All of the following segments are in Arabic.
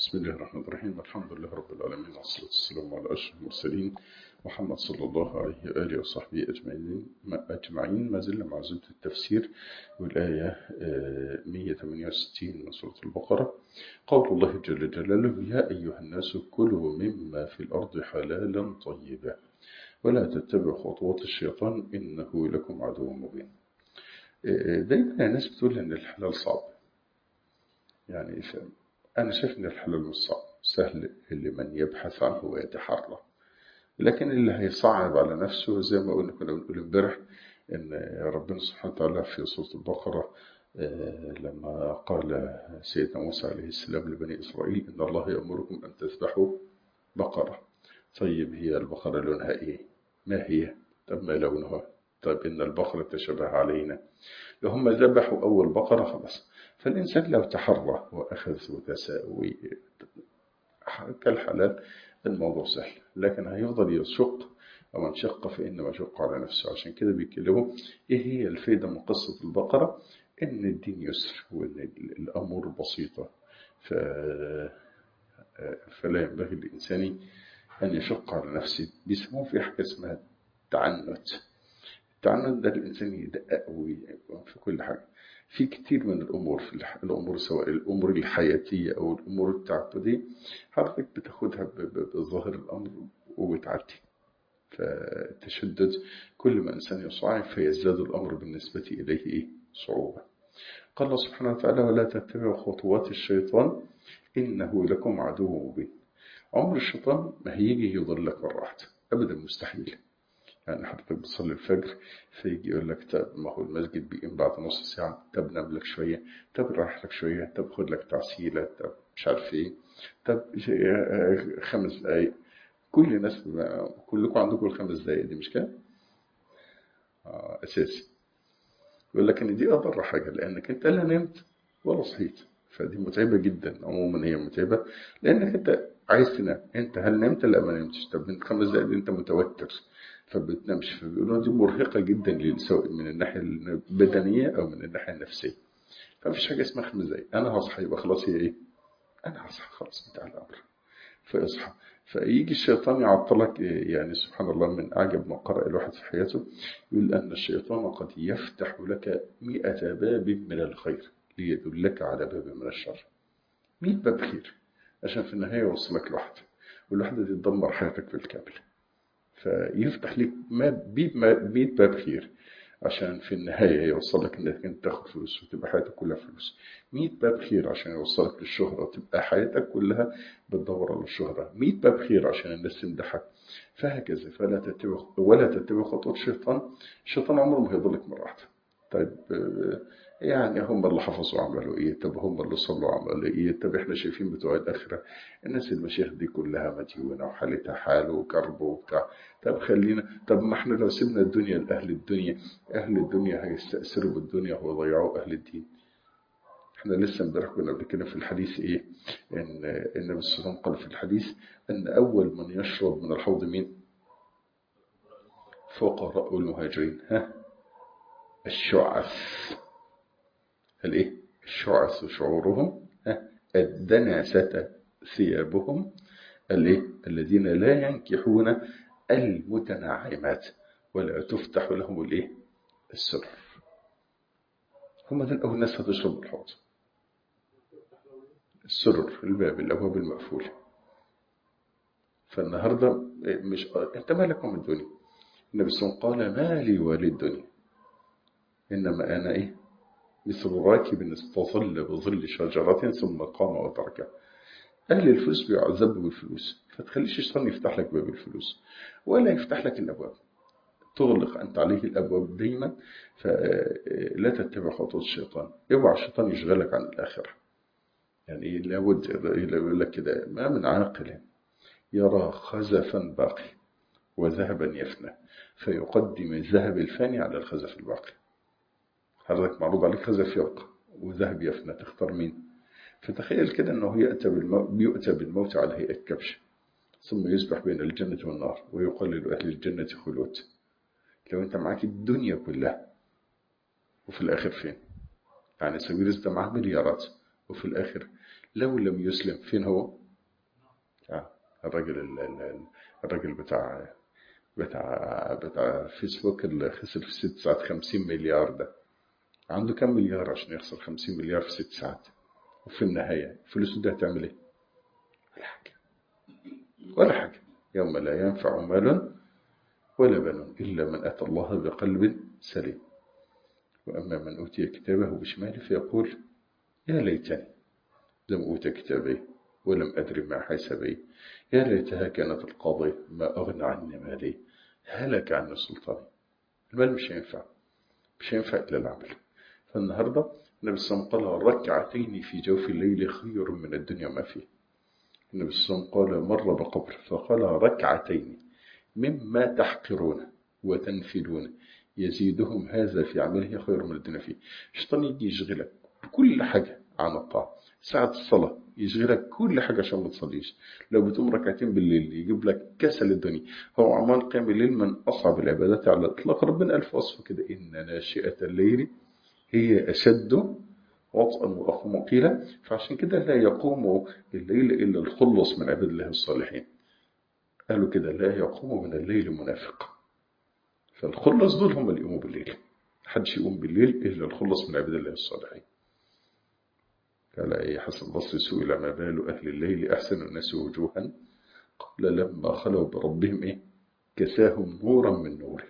بسم الله الرحمن الرحيم. الحمد لله رب العالمين، والصلاة والسلام على أشرف المرسلين محمد صلى الله عليه وآله وصحبه أجمعين. ما زلنا مع زبدة التفسير والآية 168 من سورة البقرة. قول الله جل جلاله: يا أيها الناس كلوا مما في الأرض حلالا طيبا ولا تتبعوا خطوات الشيطان إنه لكم عدو مبين. دايما الناس بتقول إن الحلال صعب، يعني أنا شايف إن الحلال مش صعب، سهل لمن يبحث عنه ويتحرى، لكن اللي هيصعب على نفسه زي ما كنا بنقول امبارح إن ربنا سبحانه وتعالى في سورة البقرة لما قال سيدنا موسى عليه السلام لبني إسرائيل: إن الله يأمركم أن تذبحوا بقرة. طيب هي البقرة لونها إيه؟ ما هي؟ طب ما لونها؟ طيب إن البقرة تشبه علينا. لو هم ذبحوا أول بقرة خلاص. فالإنسان لو تحرى وأخذ وتساوي كالحلال الموضوع سهل، لكن هيفضل يشق، ومن شق فإنما شق على نفسه. عشان كده بيتكلموا إيه هي الفائدة من قصة البقرة؟ إن الدين يسر وإن الأمور بسيطة، فلا ينبغي للإنسان أن يشق على نفسه. بيسموه في حاجة اسمها التعنت. التعنت ده الإنسان يدقق في كل حاجة، في كتير من الأمور، في الأمور سواء الأمور الحياتية أو الأمور التعبدية، حضرتك بتاخدها بظاهر الأمر وبتعدي. فتشدد كل ما إنسان يصعب فيزداد الأمر بالنسبة إليه صعوبة. قال الله سبحانه وتعالى: ولا تتبعوا خطوات الشيطان إنه لكم عدو مبين. عمر الشيطان ما هيجي يضلك مرة واحدة أبدا، مستحيل. يعني حضرتك بتصلي الفجر فيجي يقول لك: طب ما هو المسجد بيقيم بعد نص ساعة، طب نام لك شوية، طب راح لك شوية، طب خد لك تعسيلة، طب مش عارف ايه، طب 5 دقايق. كل الناس كلكم عندكم ال5 دقايق دي، مش كده؟ أساسي. يقول لك إن دي أضر حاجة، لأنك أنت لا نمت ولا صحيت، فدي متعبة جدا. عموما هي متعبة لأنك أنت عايز تنام. أنت هل نمت؟ لا، ما نمتش. طب من 5 دقايق دي أنت متوتر فبتنامش، فبيقولوا دي مرهقة جدا سواء من الناحية البدنية أو من الناحية النفسية. فمفيش حاجة اسمها 5 دقايق أنا هصحى يبقى خلاص. هي إيه؟ أنا هصحى خلاص، انتهى الأمر. فيصحى، فيجي الشيطان يعطلك. يعني سبحان الله، من أعجب ما قرأ الواحد في حياته يقول أن الشيطان قد يفتح لك 100 باب من الخير ليدلك على باب من الشر. 100 باب خير عشان في النهاية يوصلك لوحده، والوحدة دي تدمر حياتك بالكامل. فيفتح لك 100 باب خير عشان في النهاية يوصلك انك انت تاخد فلوس وتبقى حياتك كلها فلوس. 100 باب خير عشان يوصلك للشهرة وتبقى حياتك كلها بتدور على الشهرة. 100 باب خير عشان الناس تمدحك. فهكذا. ولا تتبع خطوات الشيطان. الشيطان عمره ما هيضلك مرة واحدة. طيب يعني هم اللي حفظوا عملوا ايه؟ طب هم اللي صلوا عملوا ايه؟ طب احنا شايفين بتوع الاخره الناس المشايخ دي كلها مديونه وحالتها حال وكرب وبتاع. طب خلينا، طب ما احنا لو سيبنا الدنيا لاهل الدنيا، اهل الدنيا هيستأثروا بالدنيا ويضيعوا اهل الدين. احنا لسه امبارح كنا بنتكلم في الحديث ايه؟ ان النبي صلى الله عليه وسلم قال في الحديث ان اول من يشرب من الحوض مين؟ فقراء المهاجرين. الشعث. الايه؟ الشعث شعورهم، الدنسة ثيابهم، الايه؟ الذين لا ينكحون المتنعمات ولا تفتح لهم الايه؟ السرر. هم دول اول ناس هتشرب الحوض. السرر، الباب، الابواب المقفوله. فالنهارده مش انت مالك من الدنيا؟ النبي صلى الله عليه وسلم قال: ما لي وللدنيا انما انا ايه؟ مثل راكب استظل بظل شجرة ثم قام وتركها. أهل الفلوس بيعذبوا بالفلوس، فتخليش الشيطان يفتح لك باب الفلوس ولا يفتح لك الأبواب. تغلق أنت عليه الأبواب دايما. فلا تتبع خطوات الشيطان. اوعى الشيطان يشغلك عن الآخرة. يعني لابد يقول لك كده: ما من عاقل يرى خزفا باقي وذهبا يفنى فيقدم الذهب الفاني على الخزف الباقي. حضرتك معروض عليك خزف يبقى وذهب يفنى، تختار مين؟ فتخيل كده أنه يؤتى بالموت على هيئة كبش، ثم يسبح بين الجنة والنار ويقال لأهل الجنة خلود. لو أنت معاك الدنيا كلها وفي الآخر فين؟ يعني سويرس ده معاه مليارات وفي الآخر لو لم يسلم فين هو؟ الراجل الراجل بتاع فيسبوك اللي خسر في 6 ساعات 50 مليار ده، عنده كم مليار عشان يخسر 50 مليار في 6 ساعات؟ وفي النهاية فلوسه دي هتعمل ايه؟ ولا حاجة، ولا حاجة. يوم لا ينفع مال ولا بنون إلا من أتى الله بقلب سليم. وأما من أوتي كتابه بشماله فيقول يا ليتني لم أوت كتابي ولم أدري ما حسابي، يا ليتها كانت القاضية ما أغنى عني مالي، هلك عني سلطاني. المال مش هينفع إلا العمل. فالنهاردة النبي صلى الله عليه وسلم قال ركعتين في جوف الليل خير من الدنيا ما فيه. النبي صلى الله عليه وسلم قال مر بقبر فقال ركعتين مما تحقرون وتنفلون يزيدهم هذا في عمله خير من الدنيا فيه. الشيطان يجي يشغلك بكل حاجة عن الطاعة. ساعة الصلاة يشغلك كل حاجة عشان ما تصليش. لو بتقوم ركعتين بالليل يجيب لك كسل الدنيا. هو عمال قيام الليل من أصعب العبادات على الإطلاق. ربنا ألف وصف كده إن ناشئة الليل هي أشد وطئا وأقوم قيلا. فعشان كده لا يقوم الليل إلا الخلص من عباد الله الصالحين. قالوا كده لا يقوم من الليل منافق. فالخلص دول هم اللي يقوموا بالليل. محدش يقوم بالليل إلا الخلص من عباد الله الصالحين. قال أي حسن البصري سئل ما بال أهل الليل أحسن الناس وجوها قال لما خلوا بربهم كساهم نورا من نوره.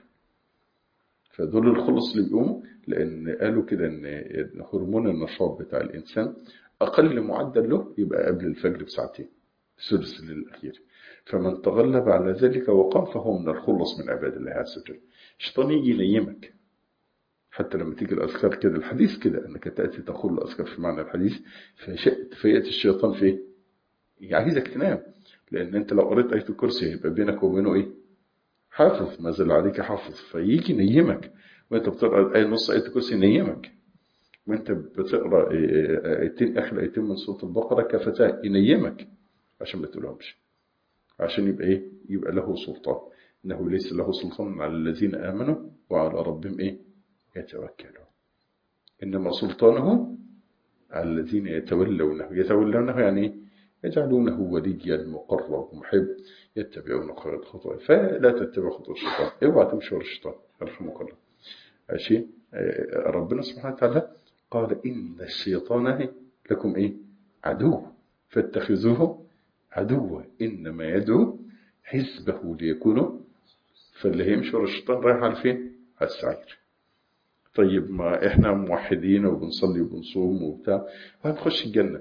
فدول الخلص اللي بيقوموا، لأن قالوا كده إن هرمون النشاط بتاع الإنسان أقل معدل له يبقى قبل الفجر بساعتين، الثلث الأخير. فمن تغلب على ذلك وقام فهو من الخلص من عباد الله عز وجل. الشيطان يجي ينيمك. حتى لما تيجي الأذكار كده، الحديث كده أنك تأتي تقول الأذكار في معنى الحديث فيأتي الشيطان فيه عايزك تنام. لأن أنت لو قريت آية الكرسي هيبقى بينك وبينه حافظ، ما زال عليك حافظ، فيجي ينيمك. وأنت بتقرأ نص آية الكرسي ينيمك، وأنت بتقرأ آخر آيتين من سورة البقرة كفتاه ينيمك عشان ما تقولهمش، عشان يبقى له سلطان. إنه ليس له سلطان على الذين آمنوا وعلى ربهم يتوكلون. إنما سلطانه على الذين يتولونه يعني يجعلونه وليا مقرب محب يتبعون خير الخطوات. فلا تتبع خطوات الشيطان، اوعى تمشي ورا الشيطان رحمك الله. ماشي. ربنا سبحانه وتعالى قال إن الشيطان لكم عدو فاتخذوه عدوا إنما يدعو حزبه ليكونوا. فاللي هيمشي ورا الشيطان رايح على فين؟ على السعير. طيب ما احنا موحدين وبنصلي وبنصوم وبتاع وهنخش الجنة.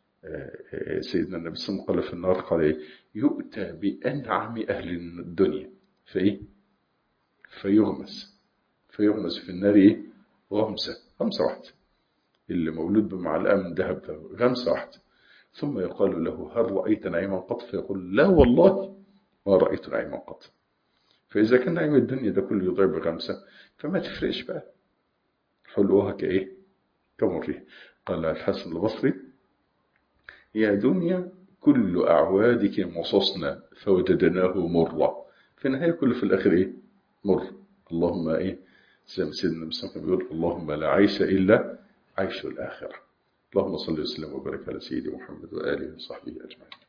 سيدنا النبي صلى الله عليه وسلم قال في النار قال يؤتى بأنعم أهل الدنيا فيغمس في النار غمسة واحدة. اللي مولود بمعلقة من ذهب ده غمسة واحدة. ثم يقال له هل رأيت نعيما قط؟ فيقول لا والله ما رأيت نعيما قط. فإذا كان نعيم الدنيا ده كله يضيع بغمسة فما تفرقش بقى حلوها كمرها. قال الحسن البصري يا دنيا كل أعوادك مصصنا فوجدناه مرة. في النهاية كله في الآخر مر. اللهم زي ما سيدنا مسلم بيقول اللهم لا عيش إلا عيش الآخرة. اللهم صل وسلم وبارك على سيدي محمد وآله وصحبه أجمعين.